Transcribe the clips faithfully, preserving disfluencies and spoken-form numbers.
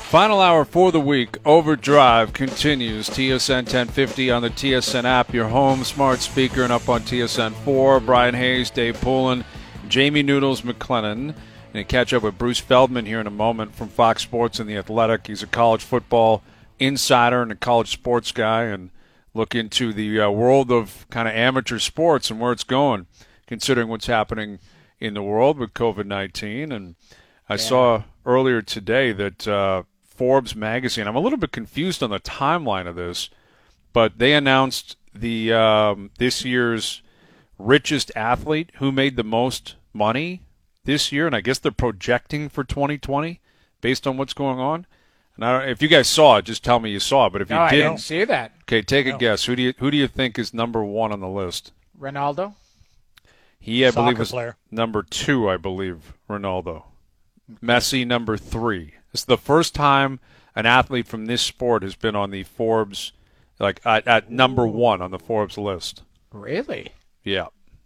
Final hour for the week. Overdrive continues. T S N ten fifty on the T S N app, your home smart speaker, and up on T S N four. Brian Hayes, Dave Poulin, Jamie Noodles McLennan. And catch up with Bruce Feldman here in a moment from Fox Sports and The Athletic. He's a college football insider and a college sports guy, and look into the uh, world of kind of amateur sports and where it's going, considering what's happening in the world with COVID nineteen. And I yeah. saw earlier today that uh, Forbes magazine, I'm a little bit confused on the timeline of this, but they announced the um, this year's richest athlete who made the most money this year, and I guess they're projecting for twenty twenty based on what's going on. And I don't, if you guys saw it, just tell me you saw it. But if you no, didn't, I didn't see that. Okay, take no. a guess. Who do you who do you think is number one on the list? Ronaldo. He, I Soccer believe, was player. number two. I believe Ronaldo. Okay. Messi number three. It's the first time an athlete from this sport has been on the Forbes, like at, at number one on the Forbes list. Really? Yeah.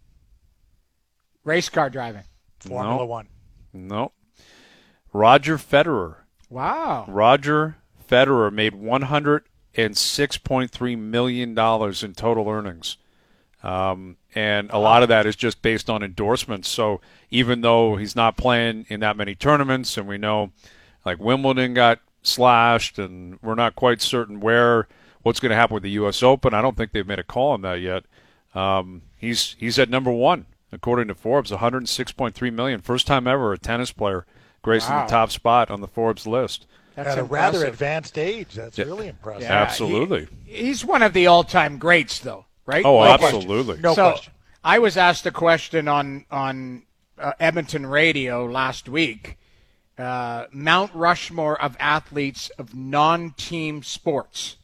Race car driving. Formula no. One. No. Roger Federer. Wow. Roger Federer made one hundred six point three million dollars in total earnings. Um, and a lot of that is just based on endorsements. So even though he's not playing in that many tournaments, and we know like Wimbledon got slashed, and we're not quite certain where what's going to happen with the U S Open. I don't think they've made a call on that yet. Um, he's he's at number one. According to Forbes, one hundred six point three million dollars. First time ever a tennis player gracing wow. the top spot on the Forbes list. That's At a impressive. rather advanced age. That's yeah. really impressive. Yeah, absolutely. He, he's one of the all-time greats, though, right? Oh, no absolutely. Question. No so question. I was asked a question on, on uh, Edmonton radio last week. Uh, Mount Rushmore of athletes of non-team sports.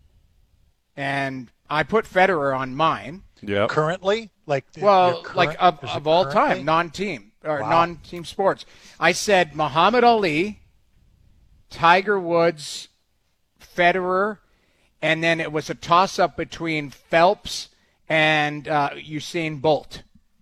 And I put Federer on mine. Yeah. Currently? Like Well, current, like of, is of it all currently? time, non-team or Wow. non-team sports. I said Muhammad Ali, Tiger Woods, Federer, and then it was a toss-up between Phelps and uh, Usain Bolt.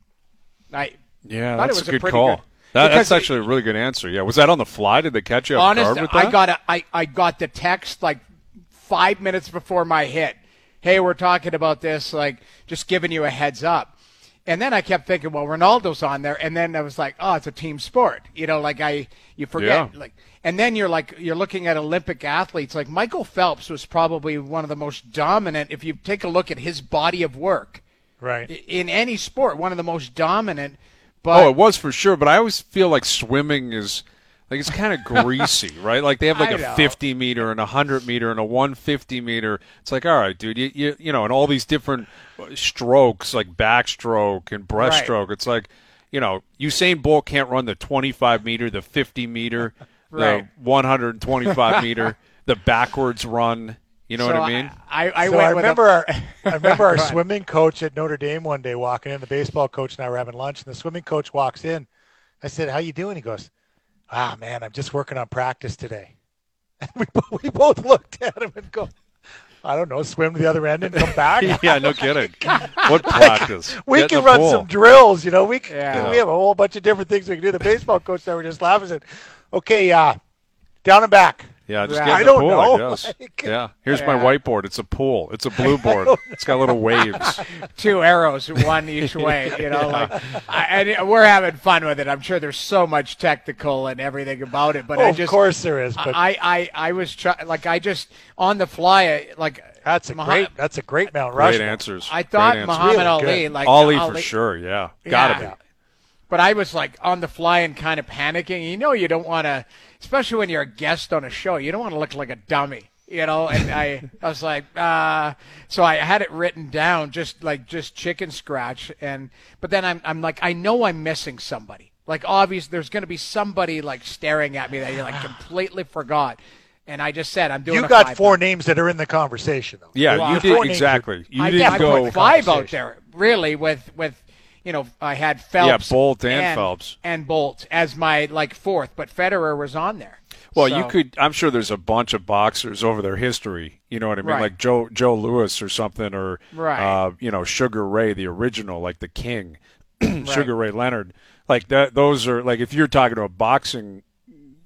I Yeah, thought that's it was a good pretty call. good- That, because that's actually a really good answer. Yeah, was that on the fly? Did they catch you off honest, guard with that? I got a, I, I got the text like five minutes before my hit. Hey, we're talking about this, like just giving you a heads up. And then I kept thinking, well, Ronaldo's on there, and then I was like, oh, it's a team sport, you know, like I, you forget, Yeah. like, and then you're like, you're looking at Olympic athletes, like Michael Phelps was probably one of the most dominant. If you take a look at his body of work, Right. in any sport, one of the most dominant. But oh, it was for sure, but I always feel like swimming is like it's kind of greasy, right? Like they have like I a know. fifty meter and a one hundred meter and a one hundred fifty meter. It's like, all right, dude, you you, you know, and all these different strokes like backstroke and breaststroke. It's like, you know, Usain Bolt can't run the twenty-five meter, the fifty meter, Right. the one hundred twenty-five meter, the backwards run. You know so what I mean? I, I, I so went I with remember a, our, I remember our Go ahead. swimming coach at Notre Dame one day walking in. The baseball coach and I were having lunch, and the swimming coach walks in. I said, "How you doing?" He goes, "Ah, man, I'm just working on practice today." And we bo- we both looked at him and go, "I don't know, swim to the other end and come back." Yeah, no kidding. What practice? We Get in can the run pool. some drills, you know. We can, Yeah. we have a whole bunch of different things we can do. The baseball coach there were just laughing and said, "Okay, uh, down and back." Yeah, just Yeah. get in I the don't pool, know. I guess. Like- yeah, here's Yeah. my whiteboard. It's a pool. It's a blue board. It's got little waves. two arrows, one each way. You know, like, I, and we're having fun with it. I'm sure there's so much technical and everything about it, but Oh, I of just, course there is, but I, I, I was try, like, I just on the fly, I, like that's a Muha- great that's a great Mount Great Rushmore. answers. I thought Great answers. Muhammad Really Ali, good. like Ali Ali for sure. Yeah, gotta Yeah. be. But I was like on the fly and kind of panicking. You know, you don't want to, especially when you're a guest on a show, you don't want to look like a dummy. You know, and I, I was like, uh, so I had it written down, just like just chicken scratch, and but then I'm, I'm like, I know I'm missing somebody. Like, obviously, there's going to be somebody like staring at me that you like completely forgot, and I just said, I'm doing. You a got five four pound. names that are in the conversation, though. Yeah, Well, you four did names exactly. You I, didn't I go. put five out conversation. there, really, with with. You know, I had Phelps, Yeah, Bolt and Phelps. and Bolt as my like fourth, but Federer was on there. Well, So- you could. I'm sure there's a bunch of boxers over their history. You know what I mean, Right. like Joe Joe Lewis or something, or Right. uh, you know, Sugar Ray, the original, like the King, Sugar Ray Leonard. Like that. Those are like if you're talking to a boxing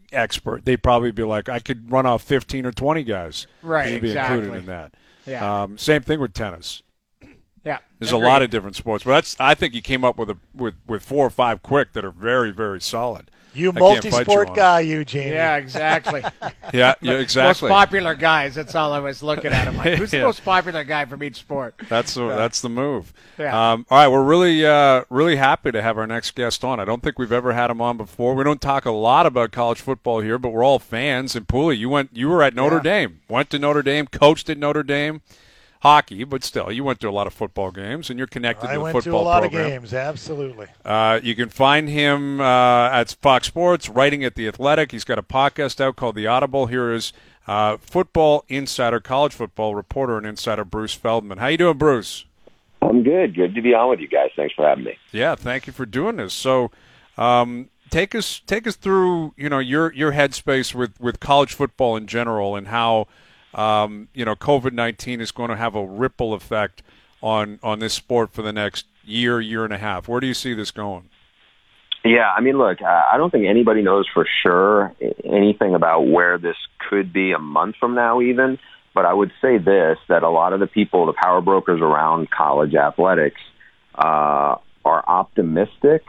expert. They'd probably be like, I could run off fifteen or twenty guys. Right, You'd be exactly. included in that. Yeah. Um, same thing with tennis. Yeah. There's agreed. a lot of different sports, but that's I think you came up with a with, with four or five quick that are very, very solid. You I can't fight multi-sport you on guy, you, Jamie. Yeah, exactly. Yeah, yeah, exactly. Most popular guys. That's all I was looking at. I'm like, who's Yeah. the most popular guy from each sport? That's the, that's the move. Yeah. Um, all right, we're really uh, really happy to have our next guest on. I don't think we've ever had him on before. We don't talk a lot about college football here, but we're all fans. And Pooley, you went, you were at Notre Yeah. Dame, went to Notre Dame, coached at Notre Dame, hockey, but still, you went to a lot of football games, and you're connected I to the went to a football lot program. of games, absolutely. Uh, you can find him uh, at Fox Sports, writing at The Athletic. He's got a podcast out called The Audible. Here is uh, football insider, college football reporter and insider Bruce Feldman. How you doing, Bruce? I'm good. Good to be on with you guys. Thanks for having me. Yeah, thank you for doing this. So, um, take us take us through you know your your headspace with, with college football in general and how um, you know COVID nineteen is going to have a ripple effect on on this sport for the next year year and a half. Where do you see this going? Yeah, I mean, look, I don't think anybody knows for sure anything about where this could be a month from now even. But I would say this, that a lot of the people, the power brokers around college athletics, uh, are optimistic.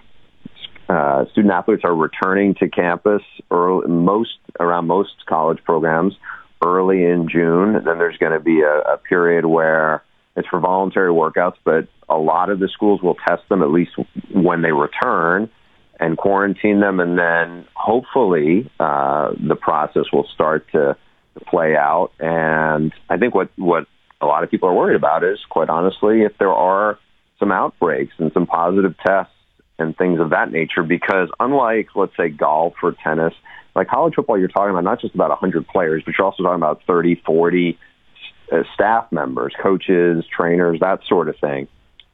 Uh, student athletes are returning to campus early, most around most college programs early in June. Then there's going to be a, a period where it's for voluntary workouts, but a lot of the schools will test them at least when they return and quarantine them. And then hopefully uh, the process will start to play out. And I think what, what a lot of people are worried about is, quite honestly, if there are some outbreaks and some positive tests and things of that nature, because unlike, let's say, golf or tennis, like college football, you're talking about not just about one hundred players, but you're also talking about thirty, forty uh, staff members, coaches, trainers, that sort of thing.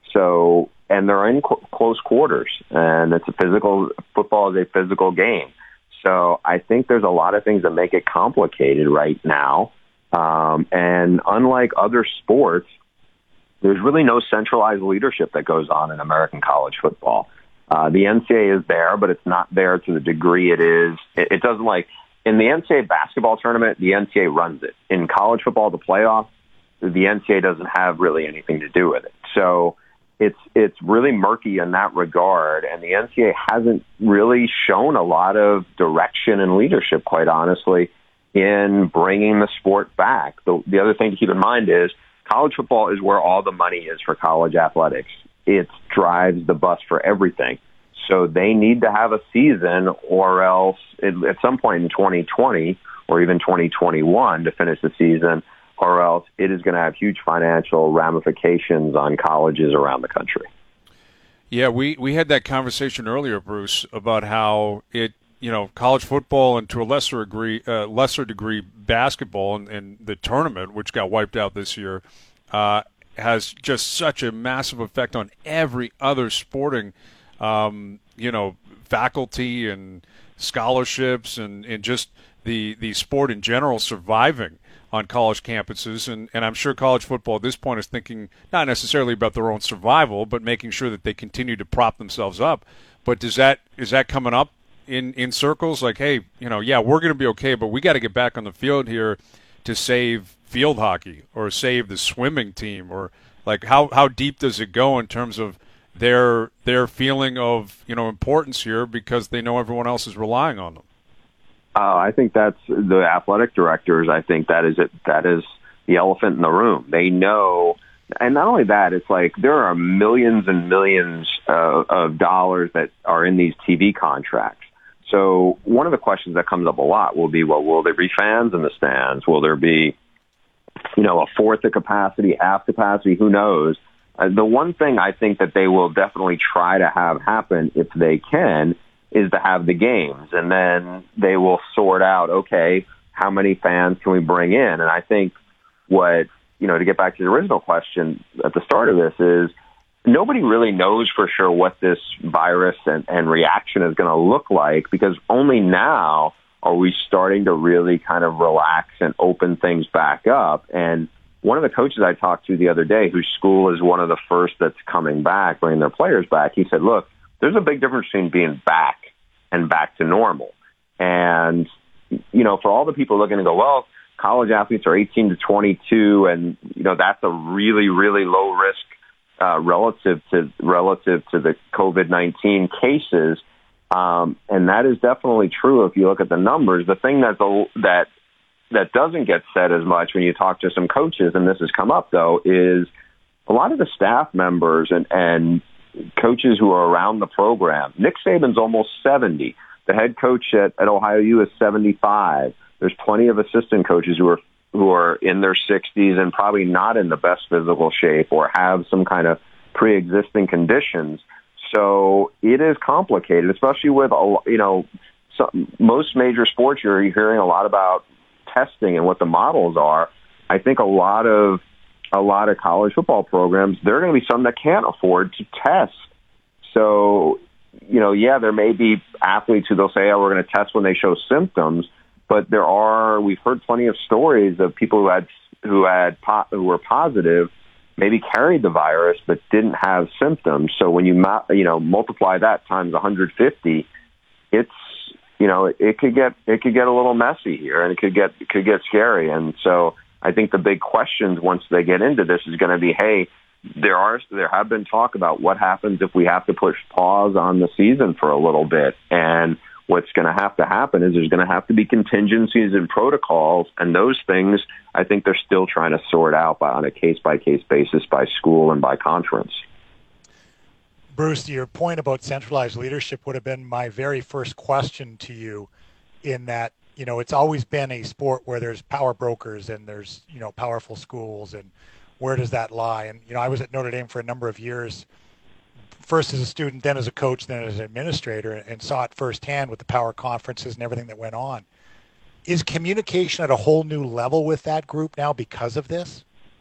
So, and they're in qu- close quarters, and it's a physical, football is a physical game. So I think there's a lot of things that make it complicated right now. Um, and unlike other sports, there's really no centralized leadership that goes on in American college football. Uh, the N C A A is there, but it's not there to the degree it is. It, it doesn't like in the N C A A basketball tournament, the N C A A runs it. In college football, the playoff, the N C A A doesn't have really anything to do with it. So it's it's really murky in that regard, and the N C A A hasn't really shown a lot of direction and leadership, quite honestly, in bringing the sport back. The, the other thing to keep in mind is college football is where all the money is for college athletics. It drives the bus for everything. So they need to have a season, or else it, at some point in twenty twenty or even twenty twenty-one to finish the season, or else it is going to have huge financial ramifications on colleges around the country. Yeah, we, we had that conversation earlier, Bruce, about how it, you know, college football and to a lesser degree, uh, lesser degree basketball and, and the tournament, which got wiped out this year, uh, has just such a massive effect on every other sporting, um, you know, faculty and scholarships and, and just the, the sport in general surviving on college campuses. And, and I'm sure college football at this point is thinking not necessarily about their own survival, but making sure that they continue to prop themselves up. But does that is that coming up in, in circles? Like, hey, you know, yeah, we're going to be okay, but we got to get back on the field here to save field hockey or save the swimming team, or like how, how deep does it go in terms of their their feeling of, you know, importance here because they know everyone else is relying on them? Uh, I think that's the athletic directors. I think that is it. That is the elephant in the room. They know, and not only that, it's like there are millions and millions uh, of dollars that are in these T V contracts. So one of the questions that comes up a lot will be, well, will there be fans in the stands? Will there be, you know, a fourth the capacity, half capacity? Who knows? Uh, the one thing I think that they will definitely try to have happen, if they can, is to have the games. And then they will sort out, okay, how many fans can we bring in? And I think what, you know, to get back to the original question at the start of this is, nobody really knows for sure what this virus and, and reaction is going to look like, because only now are we starting to really kind of relax and open things back up. And one of the coaches I talked to the other day, whose school is one of the first that's coming back, bringing their players back, he said, look, there's a big difference between being back and back to normal. And, you know, for all the people looking to go, well, college athletes are eighteen to twenty-two, and, you know, that's a really, really low risk uh, relative to relative to the COVID nineteen cases. Um, and that is definitely true if you look at the numbers. The thing that's a, that that doesn't get said as much when you talk to some coaches, and this has come up, though, is a lot of the staff members and, and coaches who are around the program. Nick Saban's almost seventy. The head coach at, at Ohio U is seventy-five. There's plenty of assistant coaches who are who are in their sixties and probably not in the best physical shape or have some kind of pre-existing conditions. So it is complicated, especially with, you know, some, most major sports. You're hearing a lot about testing and what the models are. I think a lot of a lot of college football programs, there are going to be some that can't afford to test. So, you know, yeah, there may be athletes who they'll say, oh, we're going to test when they show symptoms. But there are, we've heard plenty of stories of people who had, who had, who were positive, maybe carried the virus, but didn't have symptoms. So when you, you know, multiply that times one hundred fifty, it's, you know, it, it could get, it could get a little messy here, and it could get, it could get scary. And so I think the big questions once they get into this is going to be, hey, there are, there have been talk about what happens if we have to push pause on the season for a little bit. And what's going to have to happen is there's going to have to be contingencies and protocols, and those things I think they're still trying to sort out by, on a case-by-case basis by school and by conference. Bruce, your point about centralized leadership would have been my very first question to you, in that, you know, it's always been a sport where there's power brokers and there's, you know, powerful schools, and where does that lie? And, you know, I was at Notre Dame for a number of years, first as a student, then as a coach, then as an administrator, and saw it firsthand with the power conferences and everything that went on. Is communication at a whole new level with that group now because of this?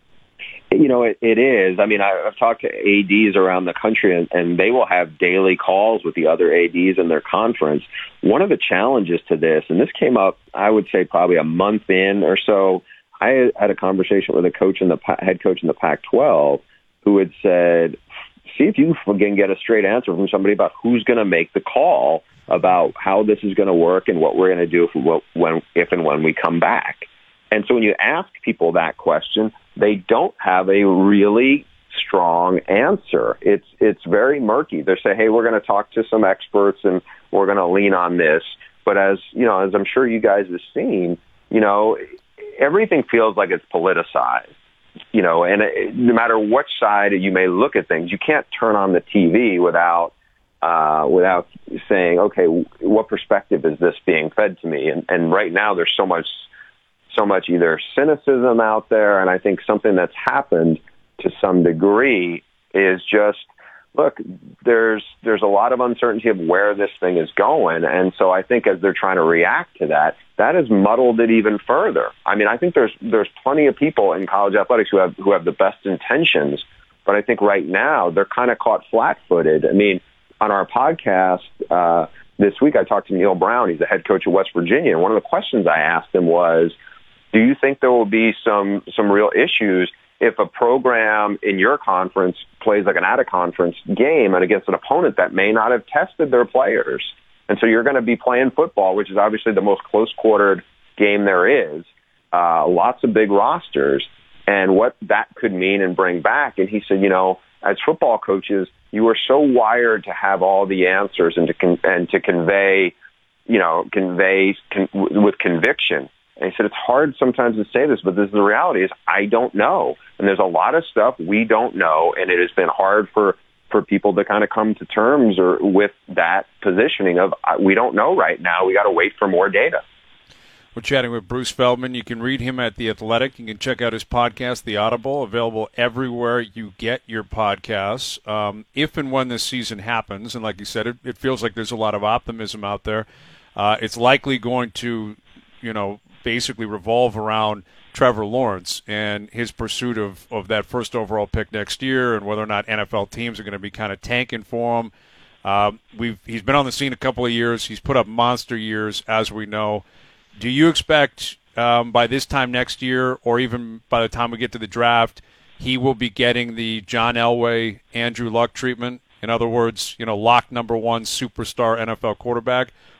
You know, it, it is. I mean, I, I've talked to A Ds around the country, and, and they will have daily calls with the other A Ds in their conference. One of the challenges to this, and this came up, I would say probably a month in or so, I had a conversation with a coach in the head coach in the Pac twelve who had said, see if you can get a straight answer from somebody about who's going to make the call about how this is going to work and what we're going to do if, when, if and when we come back. And so when you ask people that question, they don't have a really strong answer. It's it's very murky. They say, hey, we're going to talk to some experts and we're going to lean on this. But as you know, as I'm sure you guys have seen, you know, everything feels like it's politicized. You know, and it, no matter what side you may look at things, you can't turn on the T V without uh, without saying, okay, what perspective is this being fed to me? And, and right now, there's so much, so much either cynicism out there, and I think something that's happened to some degree is just, look, there's there's a lot of uncertainty of where this thing is going, and so I think as they're trying to react to that, that has muddled it even further. I mean, I think there's there's plenty of people in college athletics who have who have the best intentions, but I think right now they're kind of caught flat-footed. I mean, on our podcast uh, this week, I talked to Neil Brown. He's the head coach of West Virginia, and one of the questions I asked him was, do you think there will be some some real issues if a program in your conference plays like an out-of-conference game and against an opponent that may not have tested their players? And so you're going to be playing football, which is obviously the most close-quartered game there is, uh, lots of big rosters, and what that could mean and bring back. And he said, you know, as football coaches, you are so wired to have all the answers and to con- and to convey, you know, convey con- with conviction. And he said, it's hard sometimes to say this, but this is the reality is I don't know. And there's a lot of stuff we don't know, and it has been hard for, for people to kind of come to terms or with that positioning of we don't know right now. We got to wait for more data. We're chatting with Bruce Feldman. You can read him at The Athletic. You can check out his podcast, The Audible, available everywhere you get your podcasts. Um, if and when this season happens, and like you said, it, it feels like there's a lot of optimism out there, uh, it's likely going to, you know, basically revolve around Trevor Lawrence and his pursuit of, of that first overall pick next year, and whether or not N F L teams are going to be kind of tanking for him. Uh, we've he's been on the scene a couple of years. He's put up monster years, as we know. Do you expect um, by this time next year, or even by the time we get to the draft, he will be getting the John Elway, Andrew Luck treatment? In other words, you know, lock number one superstar N F L quarterback?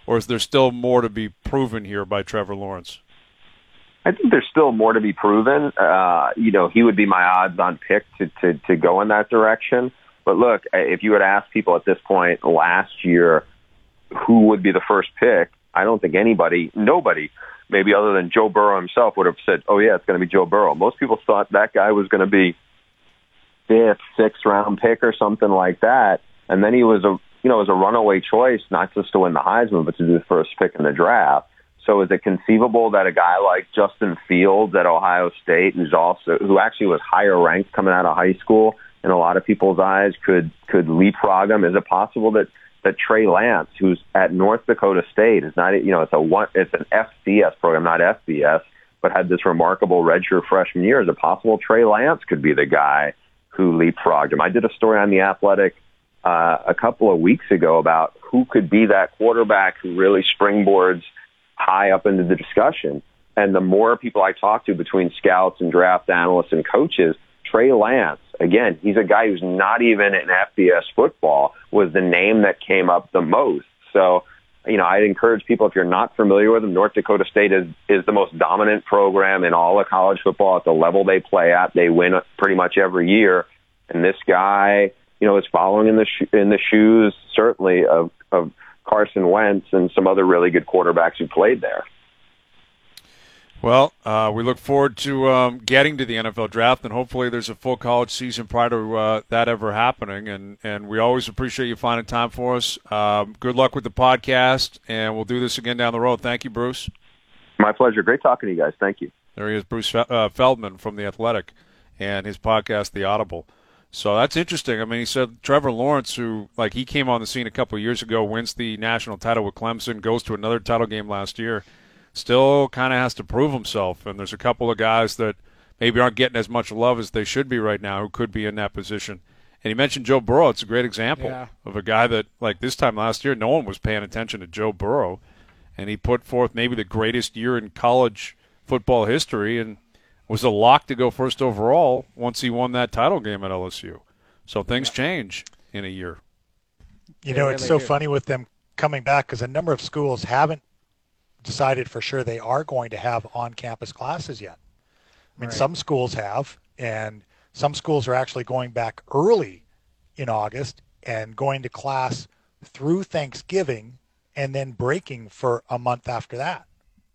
or is there still more to be proven here by Trevor Lawrence? I think there's still more to be proven. Uh, you know, he would be my odds-on pick to, to, to go in that direction. But look, if you had asked people at this point last year who would be the first pick, I don't think anybody, nobody, maybe other than Joe Burrow himself, would have said, oh, yeah, it's going to be Joe Burrow. Most people thought that guy was going to be fifth, sixth round pick or something like that. And then he was a, you know, it was a runaway choice, not just to win the Heisman, but to do the first pick in the draft. So is it conceivable that a guy like Justin Fields at Ohio State, who's also, who actually was higher ranked coming out of high school in a lot of people's eyes, could, could leapfrog him? Is it possible that, that Trey Lance, who's at North Dakota State, is not, you know, it's a one, it's an F C S program, not F B S, but had this remarkable redshirt freshman year? Is it possible Trey Lance could be the guy who leapfrogged him? I did a story on The Athletic uh, a couple of weeks ago about who could be that quarterback who really springboards high up into the discussion. And the more people I talk to between scouts and draft analysts and coaches, Trey Lance, again, he's a guy who's not even in F B S football, was the name that came up the most. So, you know, I'd encourage people, if you're not familiar with them, North Dakota State is, is the most dominant program in all of college football at the level they play at. They win pretty much every year. And this guy, you know, is following in the sh- in the shoes, certainly, of, of Carson Wentz and some other really good quarterbacks who played there. Well, uh, we look forward to um, getting to the N F L draft, and hopefully there's a full college season prior to uh, that ever happening. And, and we always appreciate you finding time for us. Um, good luck with the podcast, and we'll do this again down the road. Thank you, Bruce. My pleasure. Great talking to you guys. Thank you. There he is, Bruce Fe- uh, Feldman from The Athletic and his podcast, The Audible. So that's interesting. I mean, he said Trevor Lawrence, who, like, he came on the scene a couple of years ago, wins the national title with Clemson, goes to another title game last year, still kind of has to prove himself. And there's a couple of guys that maybe aren't getting as much love as they should be right now who could be in that position. And he mentioned Joe Burrow. It's a great example yeah. of a guy that, like, this time last year, no one was paying attention to Joe Burrow. And he put forth maybe the greatest year in college football history and was a lock to go first overall once he won that title game at L S U. So things yeah. change in a year. You know, They it's really so do. funny with them coming back because a number of schools haven't decided for sure they are going to have on-campus classes yet. I mean, Right. some schools have, and some schools are actually going back early in August and going to class through Thanksgiving and then breaking for a month after that.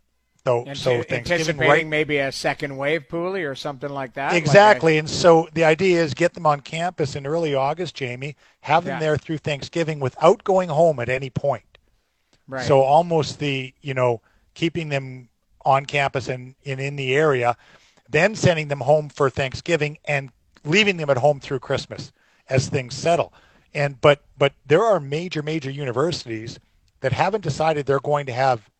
So, Ant- so Thanksgiving, anticipating right? maybe a second wave, Pooley, or something like that. Exactly. And so the idea is get them on campus in early August, Jamie, have them Yeah. there through Thanksgiving without going home at any point. Like, right. So almost the, you know, keeping them on campus and, and in the area, then sending them home for Thanksgiving and leaving them at home through Christmas as things settle. And but but there are major, major universities that haven't decided they're going to have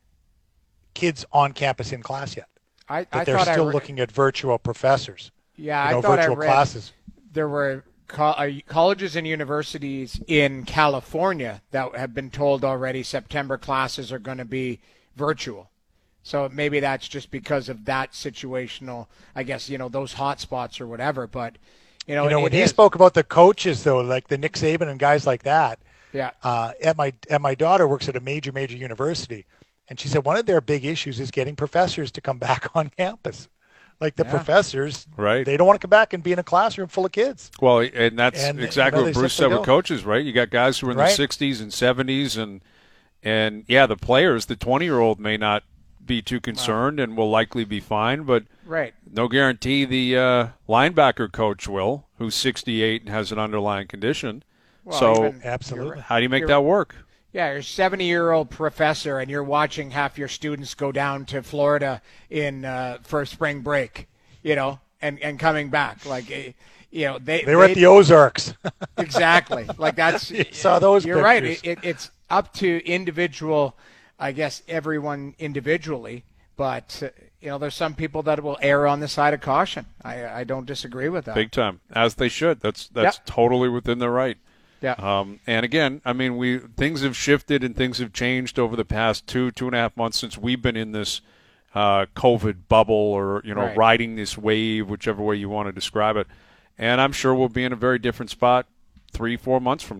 kids on campus in class yet. I, That I they're thought still I re- looking at virtual professors. Yeah, you know, I thought virtual I read classes. there were co- uh, colleges and universities in California that have been told already September classes are going to be virtual. So maybe that's just because of that situational, I guess, you know, those hot spots or whatever. But, you know, You know, it when he is- spoke about the coaches, though, like the Nick Saban and guys like that, yeah, uh, at my at my daughter works at a major, major university, and she said one of their big issues is getting professors to come back on campus. Like the Yeah. professors, Right. they don't want to come back and be in a classroom full of kids. Well, and that's And, exactly you know, what they Bruce said simply with don't. coaches, right? You got guys who are in Right. the sixties and seventies, and and yeah, the players, the twenty-year-old may not be too concerned and will likely be fine, but right. no guarantee the uh, linebacker coach will, who's sixty-eight and has an underlying condition. Well, so even- Absolutely. how do you make you're- that work? Yeah, you're a seventy-year-old professor, and you're watching half your students go down to Florida in uh, for spring break, you know, and, and coming back. Like, eh, you know, they They were at the Ozarks. exactly like that's. You saw those You're right. pictures. It, it, it's up to individual, I guess, everyone individually. But uh, you know, there's some people that will err on the side of caution. I I don't disagree with that. Big time, as they should. That's that's Yep. totally within their right. Yeah. Um, and again, I mean, we things have shifted and things have changed over the past two, two and a half months since we've been in this uh, COVID bubble, or you know, Right. riding this wave, whichever way you want to describe it. And I'm sure we'll be in a very different spot three, four months from now.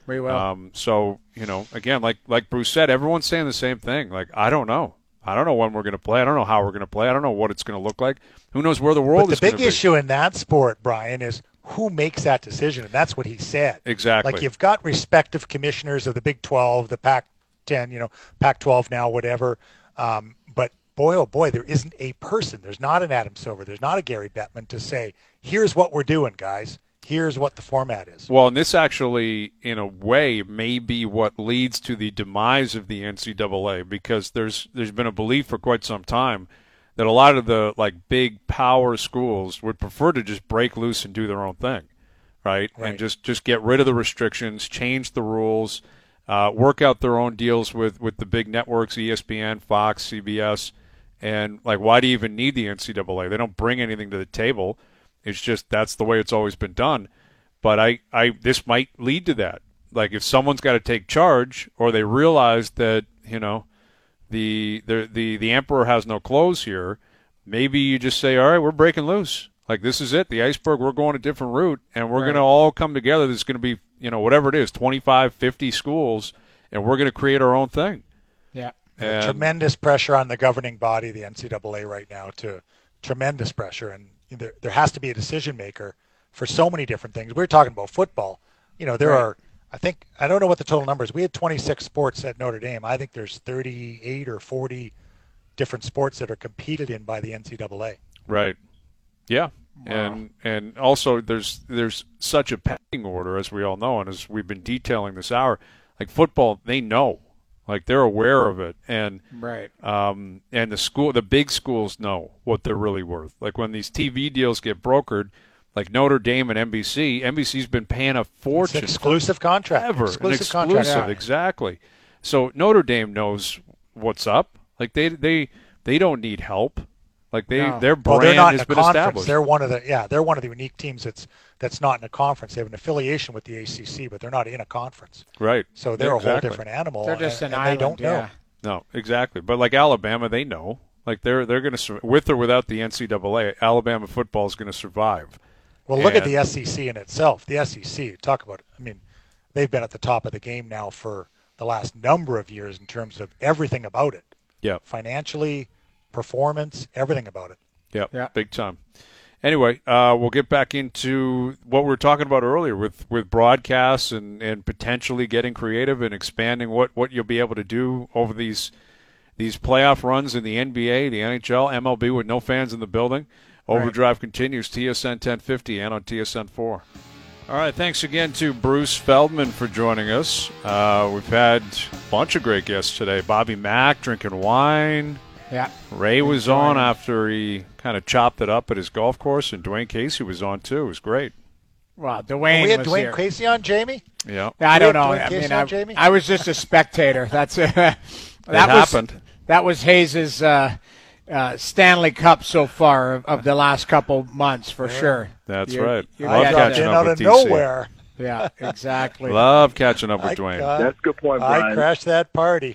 We will. Um, so, you know, again, like like Bruce said, everyone's saying the same thing. Like, I don't know. I don't know when we're going to play. I don't know how we're going to play. I don't know what it's going to look like. Who knows where the world but is going to be. The big issue in that sport, Brian, is who makes that decision, and that's what he said. Exactly. Like, you've got respective commissioners of the Big twelve, the Pac ten, you know, Pac twelve now, whatever. Um, but boy, oh boy, there isn't a person. There's not an Adam Silver. There's not a Gary Bettman to say, here's what we're doing, guys. Here's what the format is. Well, and this actually, in a way, may be what leads to the demise of the N C double A, because there's there's been a belief for quite some time that a lot of the like big power schools would prefer to just break loose and do their own thing, right? Right. And just, just get rid of the restrictions, change the rules, uh, work out their own deals with, with the big networks, E S P N, Fox, C B S, and like, why do you even need the N C double A? They don't bring anything to the table. It's just that's the way it's always been done. But I, I this might lead to that. Like, if someone's got to take charge, or they realize that, you know, the the the the emperor has no clothes here, maybe you just say, all right, we're breaking loose. Like, this is it, the iceberg. We're going a different route, and we're Right. going to all come together. There's going to be, you know, whatever it is, twenty-five, fifty schools, and we're going to create our own thing. Yeah. And Tremendous pressure on the governing body, the N C double A, right now, to tremendous pressure, and there there has to be a decision maker for so many different things. We were talking about football. You know, there Right. are, I think, I don't know what the total number is. We had twenty-six sports at Notre Dame. I think there's thirty-eight or forty different sports that are competed in by the N C double A. Right. Yeah. And and also there's there's such a pecking order, as we all know, and as we've been detailing this hour. Like, football, they know, like, they're aware of it, and Right. um and the school, the big schools know what they're really worth. Like, when these T V deals get brokered, like Notre Dame and N B C, N B C's been paying a It's fortune an exclusive contract. ever, Exclusive an exclusive, contract. Yeah. exactly. So Notre Dame knows what's up. Like, they they they don't need help. Like, they No. their Well, brand they're not in has a been conference. established. They're one of the yeah, they're one of the unique teams that's that's not in a conference. They have an affiliation with the A C C, but they're not in a conference. Right. So they're Exactly. a whole different animal. They're just and, an and island. they don't know. Yeah. No, exactly. But like Alabama, they know. Like, they're they're going to, with or without the N C double A, Alabama football is going to survive. Well, look at And- the S E C in itself. The S E C, talk about it. I mean, they've been at the top of the game now for the last number of years in terms of everything about it. Yeah. Financially, performance, everything about it. Yep, Yeah. big time. Anyway, uh, we'll get back into what we were talking about earlier with, with broadcasts and, and potentially getting creative and expanding what, what you'll be able to do over these these playoff runs in the N B A, the N H L, M L B with no fans in the building. Overdrive continues, T S N ten fifty and on T S N four. All right, thanks again to Bruce Feldman for joining us. Uh, we've had a bunch of great guests today. Bobby Mack drinking wine. Yeah. Ray was on Enjoying it. after he kind of chopped it up at his golf course, and Dwayne Casey was on too. It was great. Well, Dwayne we had was Dwayne here. Casey on, Jamie? Yeah, I We don't had know. Dwayne I Casey mean, on, I, Jamie? I was just a spectator. That's it. that it was, happened. That was Hayes's uh, uh, Stanley Cup so far of, of the last couple months, for sure. That's You- right. you Love got Dropped catching in up out with of T C. nowhere. Yeah, exactly. Love catching up with I, Dwayne. uh, That's a good point, I Brian. crashed that party.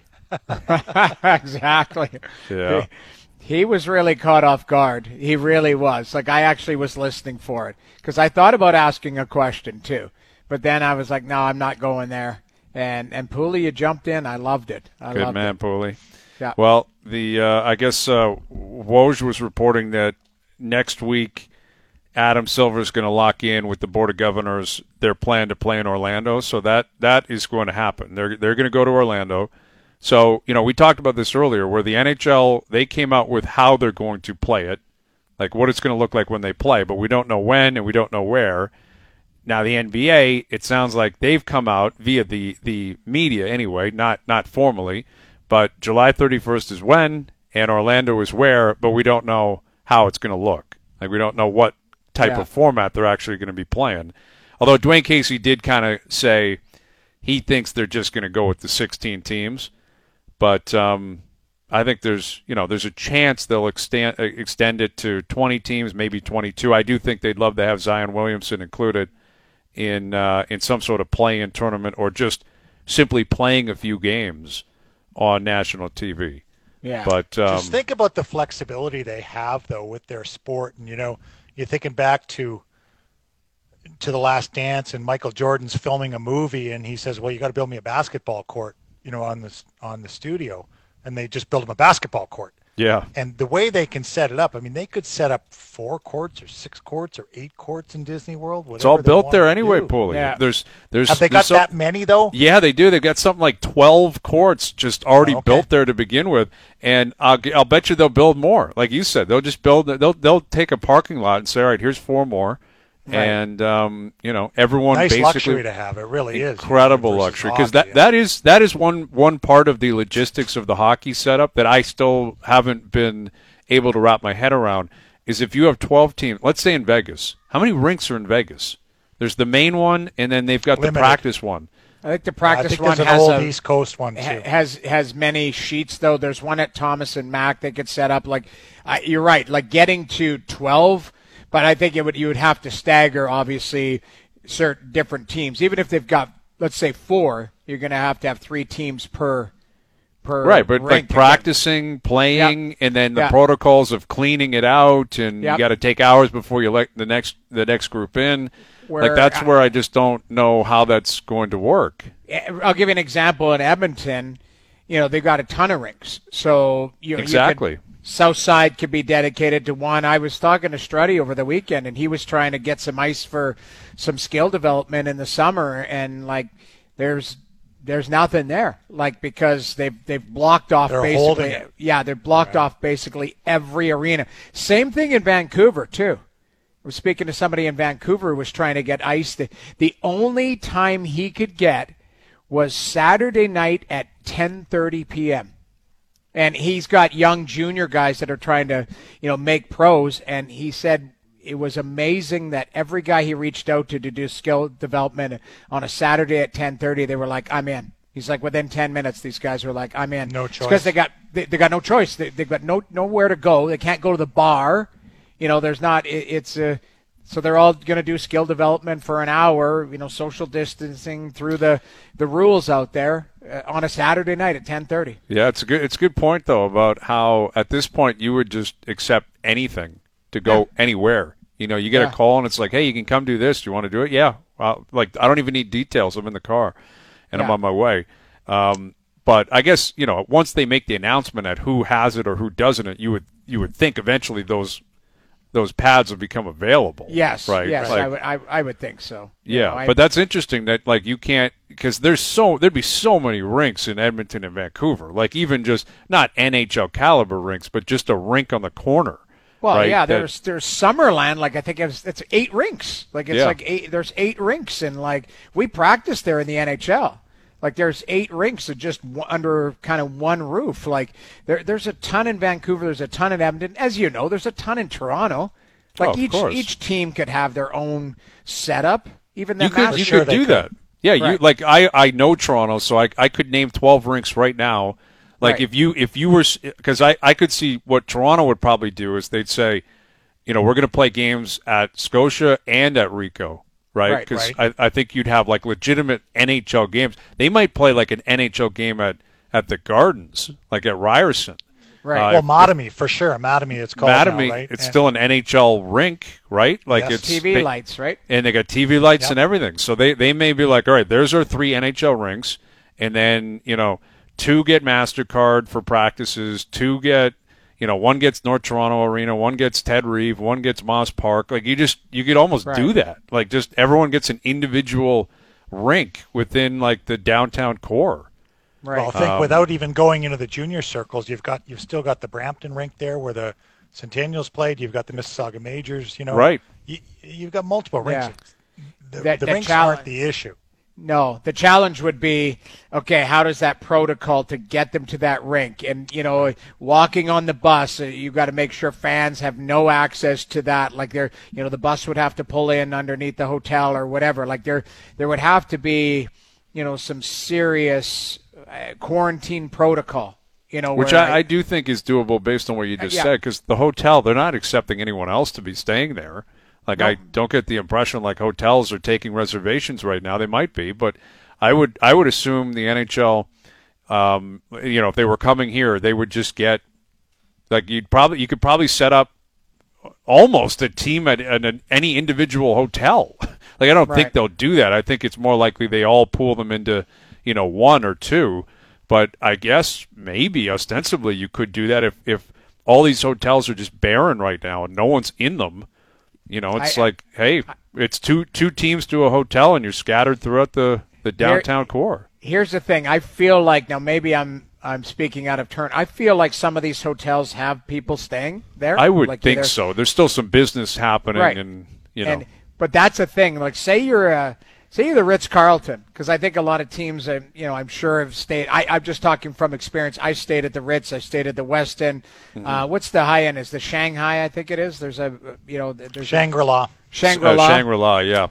exactly. Yeah. He, he was really caught off guard. He really was. Like, I actually was listening for it because I thought about asking a question too, but then I was like, no, I'm not going there. And and Pooley, you jumped in. I loved it. I Good loved man, it. Pooley. Yeah. Well, the uh, I guess uh, Woj was reporting that next week Adam Silver is going to lock in with the Board of Governors their plan to play in Orlando. So that that is going to happen. They're they're going to go to Orlando. So, you know, we talked about this earlier where the N H L, they came out with how they're going to play it, like what it's going to look like when they play, but we don't know when and we don't know where. Now, the N B A, it sounds like they've come out via the, the media anyway, not not formally, but July thirty-first is when and Orlando is where, but we don't know how it's going to look. Like, we don't know what type Yeah. of format they're actually going to be playing. Although Dwayne Casey did kind of say he thinks they're just going to go with the sixteen teams. But um, I think there's, you know, there's a chance they'll extend extend it to twenty teams, maybe twenty-two. I do think they'd love to have Zion Williamson included in uh, in some sort of play-in tournament or just simply playing a few games on national T V. Yeah. But um, Just think about the flexibility they have, though, with their sport. And, you know, you're thinking back to to The Last Dance and Michael Jordan's filming a movie, and he says, well, you got to build me a basketball court, you know, on this on the studio, and they just build him a basketball court. Yeah. And the way they can set it up, I mean, they could set up four courts or six courts or eight courts in Disney World. It's all built there anyway, do. Paulie. Yeah. There's, there's, Have they got there's some, that many, though? Yeah, they do. They've got something like twelve courts just already Oh, okay. built there to begin with, and I'll, I'll bet you they'll build more. Like you said, they'll just build. They'll they'll take a parking lot and say, all right, here's four more, Right. and um, you know, everyone Nice basically luxury to have. It really is. incredible versus luxury because hockey, that, that is that is one one part of the logistics of the hockey setup that I still haven't been able to wrap my head around. Is if you have twelve teams, let's say in Vegas, how many rinks are in Vegas? There's the main one, and then they've got Limited. the practice one. I think the I practice think one there's an has old a, East Coast one, too. ha- has has many sheets though. There's one at Thomas and Mack that could set up like uh, you're right, like getting to twelve, but I think it would you would have to stagger obviously certain different teams. Even if they've got let's say four, you're going to have to have three teams per per Right, but rink like again. practicing, playing, and then the Yeah. protocols of cleaning it out, and Yep. you got to take hours before you let the next the next group in. Where like that's I- where I just don't know how that's going to work. I'll give you an example in Edmonton. You know, they've got a ton of rinks. So you, Exactly. You could, South Side could be dedicated to one. I was talking to Struddy over the weekend, and he was trying to get some ice for some skill development in the summer, and like there's there's nothing there, like because they've they've blocked off They're holding basically. it. Yeah, they've blocked off basically every arena. Same thing in Vancouver too. I was speaking to somebody in Vancouver who was trying to get ice. The, the only time he could get was Saturday night at ten thirty p.m. And he's got young junior guys that are trying to, you know, make pros. And he said it was amazing that every guy he reached out to to do skill development on a Saturday at ten thirty, they were like, I'm in. He's like, within ten minutes, these guys were like, I'm in. No choice. Because they got they, they got no choice. They, they've got no nowhere to go. They can't go to the bar. You know, there's not. It, it's a. So they're all going to do skill development for an hour. You know, social distancing through the the rules out there uh, on a Saturday night at ten thirty. Yeah, it's a good it's a good point though about how at this point you would just accept anything to go Yeah. anywhere. You know, you get Yeah. a call and it's like, hey, you can come do this. Do you want to do it? Yeah. Well, like I don't even need details. I'm in the car, and I'm Yeah. on my way. Um, but I guess you know once they make the announcement at who has it or who doesn't it, you would you would think eventually those those pads will become available. Yes, Right. yes, Like- I would, I, I would think so. You Yeah, know, I- but that's interesting that like you can't because there's so there'd be so many rinks in Edmonton and Vancouver. Like even just not N H L caliber rinks, but just a rink on the corner. well, right, yeah, that- there's there's Summerland. Like I think it's, it's eight rinks. Like it's Yeah. like eight. There's eight rinks, and like we practice there in the N H L. Like there's eight rinks that just w- under kind of one roof. Like there there's a ton in Vancouver. There's a ton in Edmonton. As you know, there's a ton in Toronto. Like Oh, of each course. each team could have their own setup. Even the you could Masters. you sure could they do could. that. Yeah, you Right. like I I know Toronto, so I I could name twelve rinks right now. Like Right. if you if you were because I I could see what Toronto would probably do is they'd say, you know, we're going to play games at Scotia and at Ricoh. Right, Right, because right. I, I think you'd have like legitimate N H L games. They might play like an N H L game at, at the Gardens, like at Ryerson. Right. Well, Mattamy, for sure. Mattamy, it's called Mattamy, now, right? it's And- still an N H L rink, right? Like Yes. it's T V they- lights, right? and they got T V lights Yep. and everything. So they, they may be like, all right, there's our three N H L rinks, and then you know, two get MasterCard for practices, two get, you know, one gets North Toronto Arena, one gets Ted Reeve, one gets Moss Park. Like you just you could almost Right. do that. Like just everyone gets an individual rink within like the downtown core. Right. Well, I think Um, without even going into the junior circles, you've got you've still got the Brampton rink there where the Centennials played. You've got the Mississauga Majors. You know, Right. You, you've got multiple rinks. Yeah. The, That- the that rinks challenge- aren't the issue. No, the challenge would be, okay, how does that protocol to get them to that rink? And, you know, walking on the bus, uh, you got to make sure fans have no access to that. Like they're, you know, the bus would have to pull in underneath the hotel or whatever. Like there, there would have to be, you know, some serious uh, quarantine protocol, you know, Which where I, I do think is doable based on what you just yeah. said, because the hotel, they're not accepting anyone else to be staying there. Like, I don't get the impression like hotels are taking reservations right now. They might be, but I would I would assume the N H L, um, you know, if they were coming here, they would just get, like, you'd probably you could probably set up almost a team at, at an, any individual hotel. Like I don't Right. think they'll do that. I think it's more likely they all pool them into, you know, one or two. But I guess maybe ostensibly you could do that if, if all these hotels are just barren right now and no one's in them. You know, it's I- like, hey, it's two two teams to a hotel and you're scattered throughout the, the downtown core. Here's the thing. I feel like now maybe I'm I'm speaking out of turn. I feel like some of these hotels have people staying there. I would like think they're- so. There's still some business happening, Right. and you know, And but that's a thing. Like say you're a say you're the Ritz Carlton, because I think a lot of teams, uh, you know, I'm sure have stayed. I, I'm just talking from experience. I stayed at the Ritz. I stayed at the Westin. Mm-hmm. Uh, what's the high end? Is the Shanghai? I think it is. There's a you know there's Shangri-La. a Shangri-La. Uh, Shangri-La, yeah.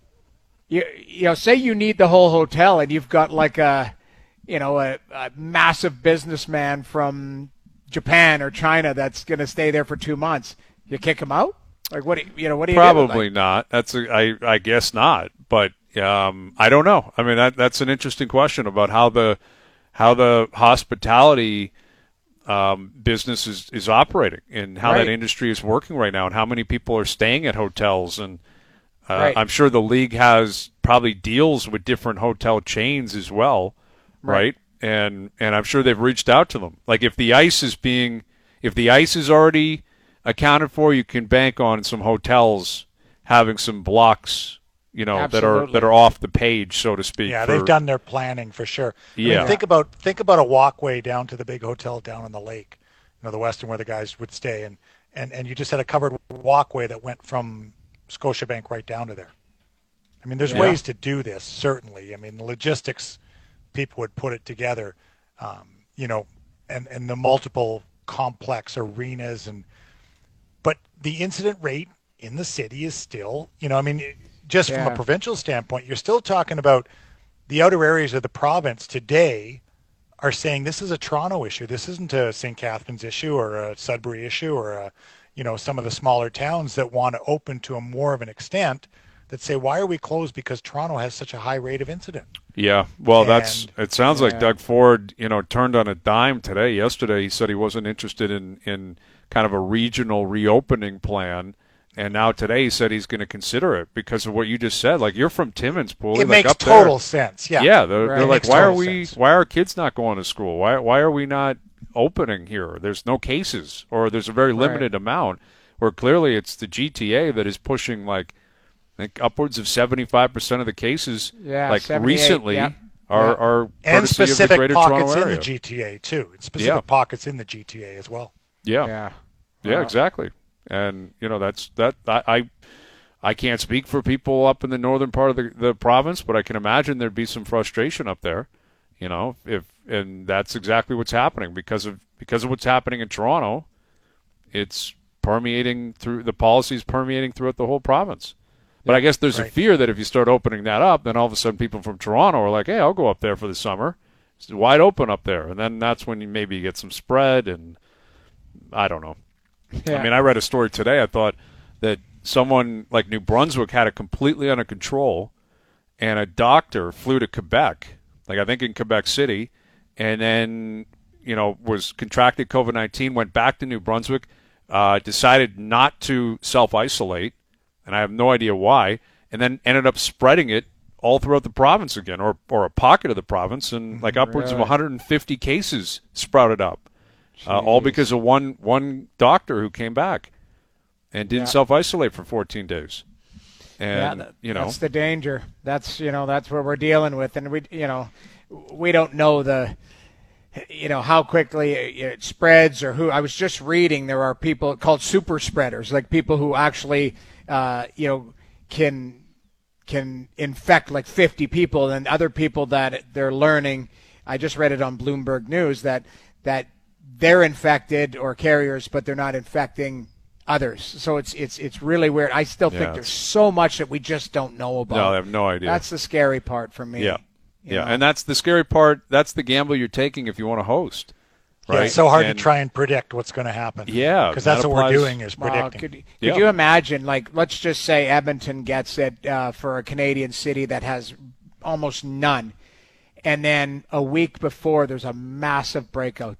you you know, say you need the whole hotel and you've got like a, you know, a, a massive businessman from Japan or China that's going to stay there for two months. You kick him out? Like what? Do you, you know, what do you do? Probably Like, not. That's a, I I guess not. But um, I don't know. I mean, that that's an interesting question about how the how the hospitality um, business is, is operating and how Right. that industry is working right now and how many people are staying at hotels. And uh, Right. I'm sure the league has probably deals with different hotel chains as well, right? Right. And and I'm sure they've reached out to them. Like if the ice is being if the ice is already accounted for, you can bank on some hotels having some blocks, you know, that are Absolutely. that are off the page, so to speak. Yeah, for- they've done their planning for sure. I Yeah. mean, think about think about a walkway down to the big hotel down on the lake, you know, the Westin where the guys would stay, and and and you just had a covered walkway that went from Scotiabank right down to there. I mean, there's Yeah. ways to do this, certainly. I mean, the logistics people would put it together, um, you know, and and the multiple complex arenas, and but the incident rate in the city is still, you know, I mean, just from Yeah. a provincial standpoint, you're still talking about the outer areas of the province today are saying this is a Toronto issue. This isn't a Saint Catharines issue or a Sudbury issue or a, you know, some of the smaller towns that want to open to a more of an extent that say, why are we closed because Toronto has such a high rate of incident? Yeah, well, that's. And- It sounds like Yeah. Doug Ford, you know, turned on a dime today. Yesterday, he said he wasn't interested in in kind of a regional reopening plan, and now today he said he's going to consider it because of what you just said. Like you're from Timmins, Pooley, It like makes up there. total sense. Yeah. Yeah, they're, Right. they're It like, makes why are total we? sense. Why are kids not going to school? Why why are we not opening here? There's no cases, or there's a very limited amount. Where clearly it's the G T A that is pushing like I think upwards of seventy-five percent of the cases. Yeah, like seventy-eight, recently yeah. are Yeah. are And courtesy of the specific Greater pockets Toronto in area. the G T A too. Specific Yeah. pockets in the G T A as well. yeah, Yeah. yeah, Wow. exactly. And you know that's that I. I I can't speak for people up in the northern part of the, the province, but I can imagine there'd be some frustration up there, you know, if and that's exactly what's happening because of because of what's happening in Toronto. It's permeating through the policies permeating throughout the whole province. But I guess there's a Right. fear that if you start opening that up, then all of a sudden people from Toronto are like, "Hey, I'll go up there for the summer. It's wide open up there," and then that's when you maybe get some spread. And I don't know. Yeah. I mean, I read a story today. I thought that someone like New Brunswick had it completely under control, and a doctor flew to Quebec, like I think in Quebec City, and then you know was contracted COVID nineteen, went back to New Brunswick, uh, decided not to self-isolate, and I have no idea why, and then ended up spreading it all throughout the province again, or or a pocket of the province, and like upwards of Really? one hundred fifty cases sprouted up, uh, all Jeez. because of one one doctor who came back and didn't Yeah. self-isolate for fourteen days. And, yeah, that, you know, that's the danger. That's you know that's what we're dealing with, and we you know we don't know the you know how quickly it spreads or who. I was just reading there are people called super spreaders, like people who actually uh, you know can can infect like fifty people, and other people that they're learning. I just read it on Bloomberg News that that they're infected or carriers, but they're not infecting others. So it's it's it's really weird. I still Yeah, think there's it's- so much that we just don't know about. no, I have no idea. That's the scary part for me. yeah, you yeah, know. and that's the scary part. That's the gamble you're taking if you want to host, right? Yeah, it's so hard And- to try and predict what's going to happen. Yeah, because that's that what we're applies- doing is Wow, predicting. could could Yeah. you imagine, like, let's just say Edmonton gets it uh, for a Canadian city that has almost none, and then a week before there's a massive breakout there.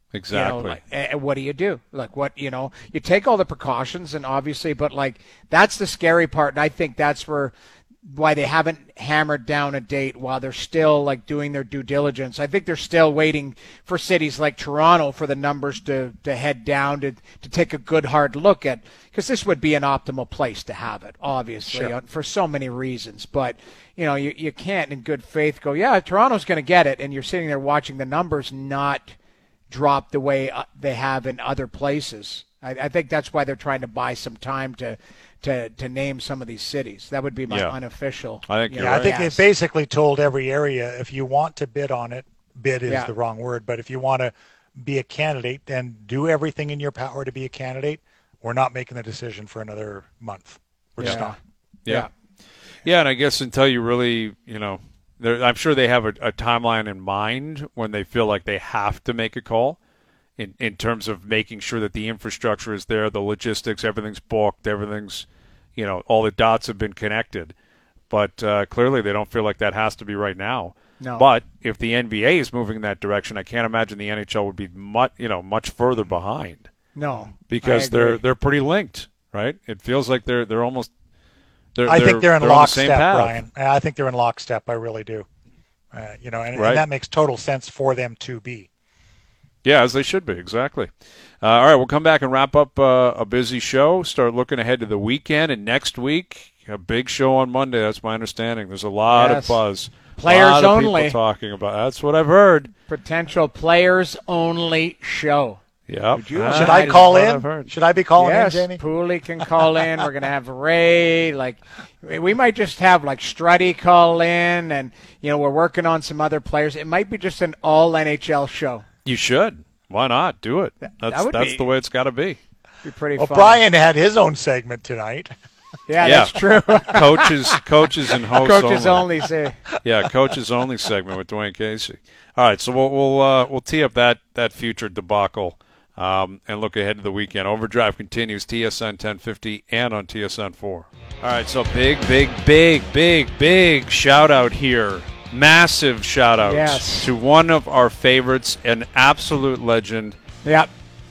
Exactly. You know, like, eh, what do you do? Like, what, you know, you take all the precautions, and obviously, but like, that's the scary part. And I think that's where, why they haven't hammered down a date while they're still like doing their due diligence. I think they're still waiting for cities like Toronto for the numbers to, to head down to, to take a good hard look at, because this would be an optimal place to have it, obviously, Sure. for so many reasons. But, you know, you, you can't in good faith go, yeah, Toronto's going to get it. And you're sitting there watching the numbers not drop the way uh, they have in other places. I, I think that's why they're trying to buy some time to to to name some of these cities. That would be my Yeah. unofficial. I think you you're know, Yeah, I think guess. they basically told every area, if you want to bid on it, bid is Yeah. the wrong word, but if you want to be a candidate, then do everything in your power to be a candidate. We're not making the decision for another month. We're just Yeah. not. Yeah. Yeah, and I guess until you really, you know, there- I'm sure they have a, a timeline in mind when they feel like they have to make a call in, in terms of making sure that the infrastructure is there, the logistics, everything's booked, everything's, you know, all the dots have been connected. But uh, clearly they don't feel like that has to be right now. No. But if the N B A is moving in that direction, I can't imagine the N H L would be much, you know, much further behind No, because I they're agree. they're pretty linked, right? It feels like they're they're almost. They're, I think they're in on the same lockstep, path. Brian. I think they're in lockstep. I really do. Uh, you know, and, Right. and that makes total sense for them to be. Yeah, as they should be, exactly. Uh, all right, we'll come back and wrap up uh, a busy show, start looking ahead to the weekend, and next week, a big show on Monday, that's my understanding. There's a lot Yes. of buzz. Players a lot of only. people talking about that's what I've heard. Potential players only show. Yep. you- That Should Ah, I is call what in? I've heard. Should I be calling yes, in, Jamie? Pooley can call in. We're gonna have Ray. Like, we might just have like Strutty call in, and you know we're working on some other players. It might be just an all N H L show. You should. Why not? Do it. That's that would that's be- the way it's got to be. Be pretty Well, fun. Brian had his own segment tonight. Yeah, Yeah. that's true. Coaches, coaches, and hosts Coaches only say. Yeah, coaches only segment with Dwayne Casey. All right, so we'll we'll uh, we'll tee up that that future debacle um, and look ahead to the weekend. Overdrive continues T S N ten fifty and on T S N four. All right, so big, big, big, big, big shout out here. Massive shout out Yes. to one of our favorites, an absolute legend, Yep.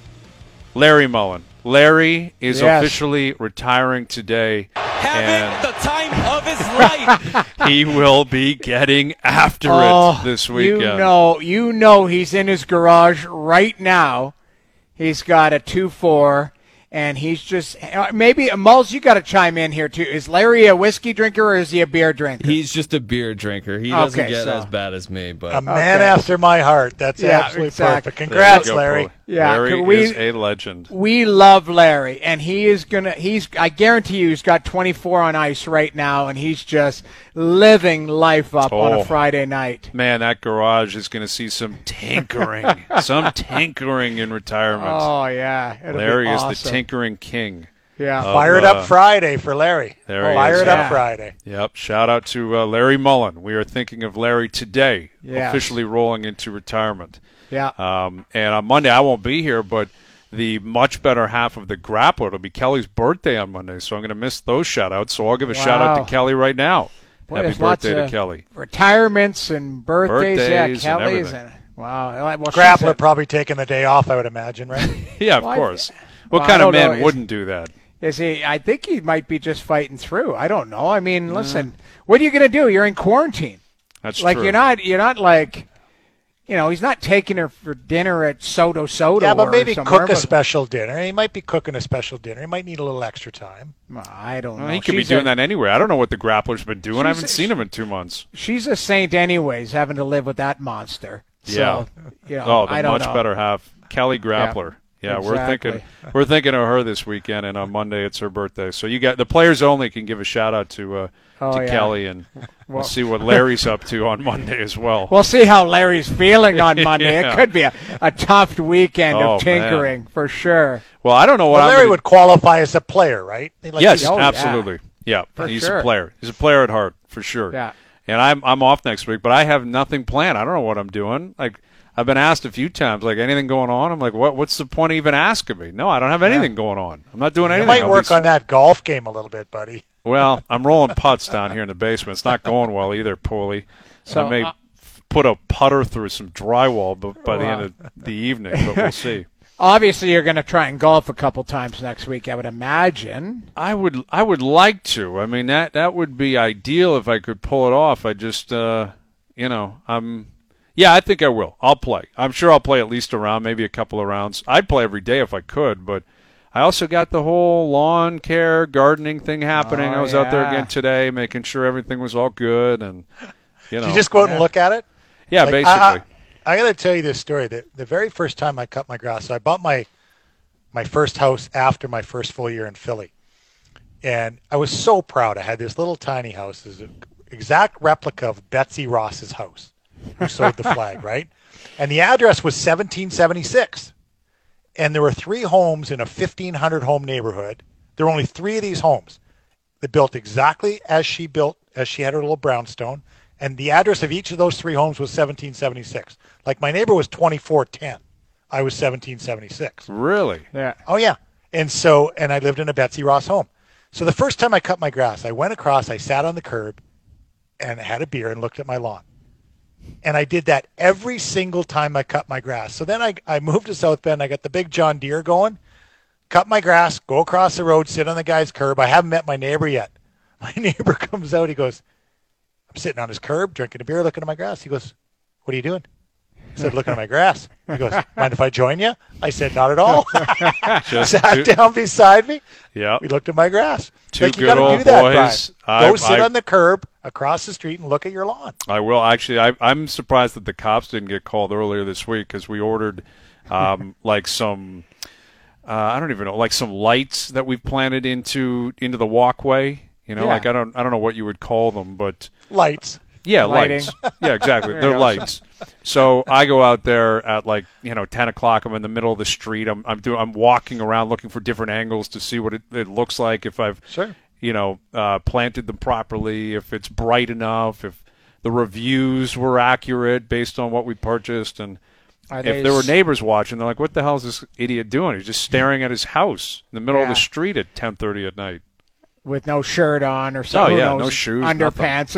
Larry Mullen. Larry is Yes. officially retiring today. and Having the time of his life. he will be getting after Oh, it this weekend. You know, you know, he's in his garage right now. He's got a two four, and he's just uh, maybe Mulls. You got to chime in here too. Is Larry a whiskey drinker or is he a beer drinker? He's just a beer drinker. He doesn't Okay, get so- as bad as me, but A man Okay. after my heart. That's Yeah, absolutely exactly. perfect. There you Congrats, go, Larry. Paulie. Yeah, Larry could we- is a legend. We love Larry, and he is gonna. He's. I guarantee you, he's got twenty-four on ice right now, and he's just living life up on Oh. a Friday night. Man, that garage is going to see some tinkering, some tinkering in retirement. Oh yeah, It'll be Larry is the awesome. tinkering king. Yeah. of, Fired uh, up Friday for Larry. there he Fired is. up Yeah. Friday. Yep. Shout out to uh, Larry Mullen. We are thinking of Larry today, Yes. officially rolling into retirement. Yeah. Um, and on Monday, I won't be here, but the much better half of the Grappler, it'll be Kelly's birthday on Monday, so I'm going to miss those shout-outs. So I'll give a shout-out Wow. to Kelly right now. Boy, Happy there's lots birthday to of Kelly. Retirements and birthdays, Birthdays yeah, and Kelly's, everything. and, wow. Well, she's Grappler a- probably taking the day off, I would imagine, right? Yeah, of Well, I- course. What well, I kind of don't know. man Is- wouldn't do that? Is he? I think he might be just fighting through. I don't know. I Mm. mean, listen, what are you going to do? You're in quarantine. That's Like true. you're not. You're not like. You know, he's not taking her for dinner at Soto Soto. yeah, but or maybe somewhere, cook a but- special dinner. He might be cooking a special dinner. He might need a little extra time. Well, I don't know. Well, he could be She's doing a- that anyway. I don't know what the Grappler's been doing. I She's haven't a- seen him in two months. She's a saint, anyways, having to live with that monster. So, Yeah. You know, Oh, the I don't much know. better half, Kelly Grappler. Yeah, we're exactly. thinking we're thinking of her this weekend, and on Monday it's her birthday. So you got the players only can give a shout out to uh, Oh, to yeah. Kelly, and Well- we'll see what Larry's up to on Monday as well. We'll see how Larry's feeling on Monday. Yeah. It could be a, a tough weekend Oh, of tinkering for sure. Well, I don't know what Well, I'm Larry gonna- would qualify as a player, right? Like, Yes, Oh, yeah. absolutely. Yeah, For he's sure. a player. He's a player at heart for sure. Yeah. And I'm I'm off next week, but I have nothing planned. I don't know what I'm doing. Like I've been asked a few times, like anything going on. I'm like, what? What's the point of even asking me? No, I don't have anything going on. I'm not doing You anything. might I'll work be- on that golf game a little bit, buddy. Well, I'm rolling putts down here in the basement. It's not going well either, Paulie. So, I may uh, put a putter through some drywall b- by the Wow. end of the evening, but we'll see. Obviously, you're going to try and golf a couple times next week, I would imagine. I would I would like to. I mean, that that would be ideal if I could pull it off. I just, uh, you know, I'm. Yeah, I think I will. I'll play. I'm sure I'll play at least a round, maybe a couple of rounds. I'd play every day if I could, but I also got the whole lawn care, gardening thing happening. Oh, I was out there yeah. again today, making sure everything was all good, and you know. Did you just go out and look at it? yeah, Like, basically. I, I, I got to tell you this story. The, the very first time I cut my grass, so I bought my my first house after my first full year in Philly, and I was so proud. I had this little tiny house, it's an exact replica of Betsy Ross's house, who sewed the flag, right? And the address was seventeen seventy-six, and there were three homes in a fifteen hundred home neighborhood. There were only three of these homes. They built exactly as she built, as she had her little brownstone. And the address of each of those three homes was seventeen seventy-six. Like my neighbor was twenty-four ten. I was seventeen seventy-six. Really? Yeah. Oh, yeah. And so, and I lived in a Betsy Ross home. So the first time I cut my grass, I went across, I sat on the curb and had a beer and looked at my lawn. And I did that every single time I cut my grass. So then I, I moved to South Bend. I got the big John Deere going, cut my grass, go across the road, sit on the guy's curb. I haven't met my neighbor yet. My neighbor comes out. He goes, I'm sitting on his curb, drinking a beer, looking at my grass. He goes, what are you doing? I said, looking at my grass. He goes, mind if I join you? I said, not at all. Just Sat two, down beside me. yeah. We looked at my grass. Two like, you good got to old do that, boys. Brian. I- Go sit I- on the curb across the street and look at your lawn. I will actually. I, I'm surprised that the cops didn't get called earlier this week because we ordered um, like some. Uh, I don't even know, like some lights that we've planted into into the walkway. You know, Yeah. like I don't I don't know what you would call them, but Lights. yeah, Lighting. lights. Yeah, exactly. There They're you go. lights. So I go out there at like you know ten o'clock. I'm in the middle of the street. I'm I'm doing I'm walking around looking for different angles to see what it, it looks like if I've Sure. you know, uh, planted them properly, if it's bright enough, if the reviews were accurate based on what we purchased. And Are if they there were s- neighbors watching, they're like, what the hell is this idiot doing? He's just staring at his house in the middle of Yeah. the street at ten thirty at night. With no shirt on or something. Oh, yeah, who no knows, shoes, underpants.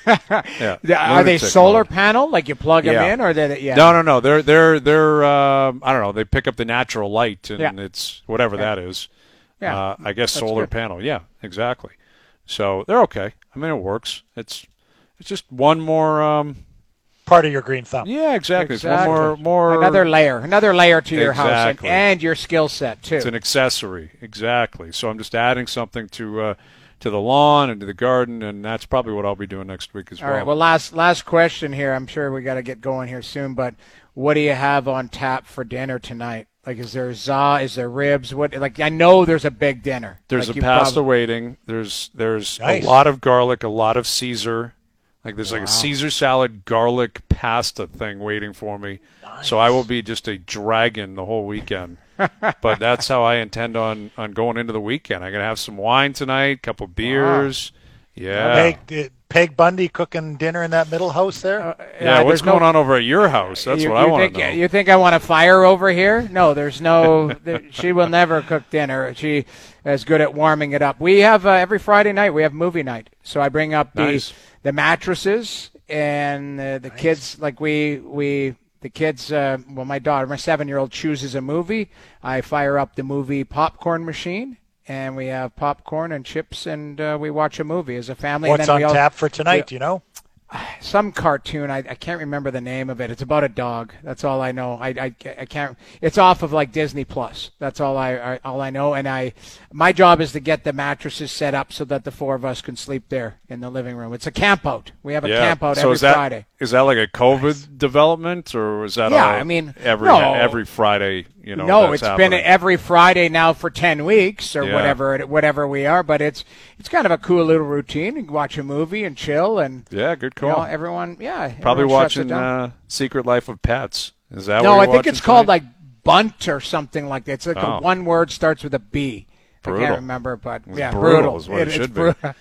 Yeah. Yeah, Are they Lunatic solar mode. panel? Like you plug them Yeah. in, or they? Yeah. No, no, no. They're, they're, they're, um, I don't know. They pick up the natural light, and Yeah. it's whatever that is. Yeah. Uh, I guess That's solar good. panel. Yeah, exactly. So they're okay. I mean, it works. It's it's just one more. Um, Part of your green thumb. yeah, exactly. Exactly. It's one more more Another layer, another layer to your house, and, Exactly. and your skill set too. It's an accessory, exactly. So I'm just adding something to uh, to the lawn and to the garden, and that's probably what I'll be doing next week as All well. right. Well, last last question here. I'm sure we got to get going here soon, but what do you have on tap for dinner tonight? Like, is there za? Is there ribs? What? Like, I know there's a big dinner. There's like a you pasta prob- waiting. There's there's Nice. a lot of garlic, a lot of Caesar. Like there's like Wow. a Caesar salad garlic pasta thing waiting for me. So I will be just a dragon the whole weekend. But that's how I intend on, on going into the weekend. I'm gonna have some wine tonight, couple beers. Yeah. Peg, did Peg Bundy cooking dinner in that middle house there? Uh, yeah, what's there's no- going on over at your house? That's you, what I you want think, to know. You think I want a fire over here? No, there's no. there, she will never cook dinner. She is good at warming it up. We have uh, every Friday night. We have movie night. So I bring up the Nice. the mattresses and uh, the kids. Like we we the kids. Uh, well, my daughter, my seven year old, chooses a movie. I fire up the movie popcorn machine. And we have popcorn and chips, and uh, we watch a movie as a family. What's and then on we all, tap for tonight? we- Do you know? some cartoon. I, I can't remember the name of it. It's about a dog. That's all I know. I, I, I can't. It's off of like Disney Plus. That's all I, I all I know. And I, my job is to get the mattresses set up so that the four of us can sleep there in the living room. It's a camp out. We have a yeah. camp out so every is that, Friday. Is that like a COVID development, or is that Yeah, all I mean, every no. every Friday? You know, no, that's it's happening? been every Friday now for ten weeks or Yeah. whatever it- whatever we are. But it's it's kind of a cool little routine. You can watch a movie and chill, and Yeah, good you call. know, everyone, yeah, Probably everyone shuts it watching down. uh, Secret Life of Pets. Is that No, what I you're think it's watching called tonight? like Bunt or something like that. It's like Oh. a one word starts with a B. I Brutal. can't remember, but It's yeah, brutal is what it it's should be.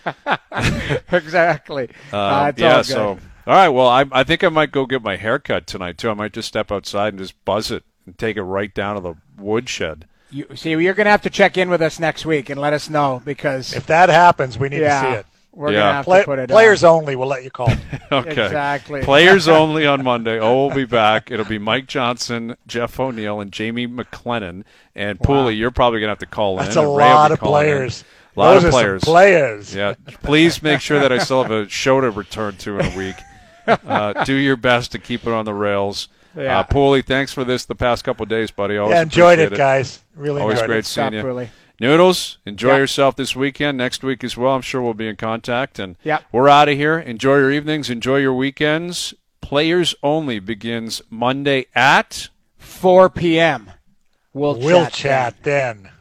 bru- exactly. Um, uh, it's yeah, all good. so all right. Well, I I think I might go get my hair cut tonight too. I might just step outside and just buzz it and take it right down to the woodshed. You see, you're going to have to check in with us next week and let us know because If that happens, we need yeah, to see it. We're Yeah. gonna have Play, to put it players on. only. We'll let you call. Okay. Exactly. Players only on Monday. Oh, we'll be back. It'll be Mike Johnson, Jeff O'Neill, and Jamie McLennan. And Wow. Pooley, you're probably going to have to call That's in. a and Ray will lot be of calling in. players. A lot Those of are some players. players. Yeah. Please make sure that I still have a show to return to in a week. Uh, do your best to keep it on the rails. Yeah. Uh, Pooley, thanks for this the past couple of days, buddy. Always Yeah, enjoyed appreciate it, guys. Really Always enjoyed great it. seeing Stop, you. Pooley. Noodles, enjoy Yeah. yourself this weekend, next week as well. I'm sure we'll be in contact. And Yeah. we're out of here. Enjoy your evenings. Enjoy your weekends. Players Only begins Monday at four p.m. We'll, We'll chat. chat then.